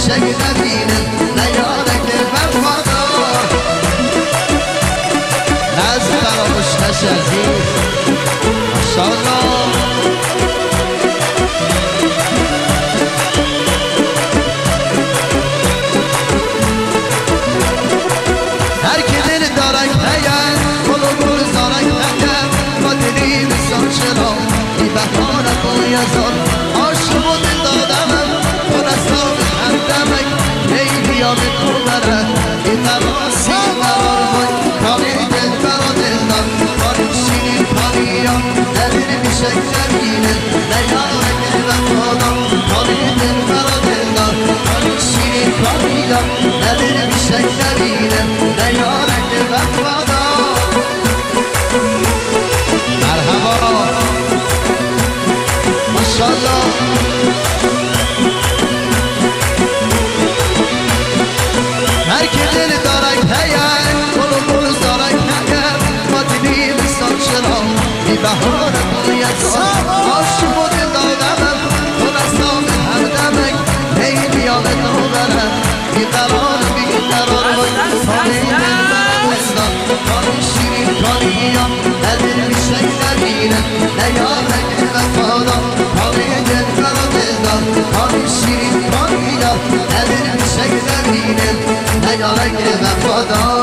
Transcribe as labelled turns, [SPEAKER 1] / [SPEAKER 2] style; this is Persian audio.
[SPEAKER 1] میشه نبینه نیارک وفادار نزد فراموش نشه عزیز ماشاءالله هر که دل دارک هیم گلو گل زارک هیم با دلی بسان چرا بی بهانه بایزان عاشق و دل دادمم پر از تاب همدمک ای بیا به تو برد این تماسی قرار بای کامی دل برا دل دار کاری شیرین کاریم ندیل میشه نبینه نیارک وفادار کامی دل برا دل دار کاری شیرین کاریم ندیل میشه نبینه نیارک وفادار مرحبا ماشاءالله هر که دل دارک هیم گلو گل زارک هیم با دلی بسان چرا بی بهانه بایزان عاشق و دل دادمم تو رستام هر دمک ای بیا به تو برم بی قرار بی قرار بای کاری دل برم ازدان کاری شیرین کاریم ندل میشه نبینه نیارک وفادار کاری دل برم ازدان کاری شیرین کاریم ندل میشه نبینه نیارک وفادار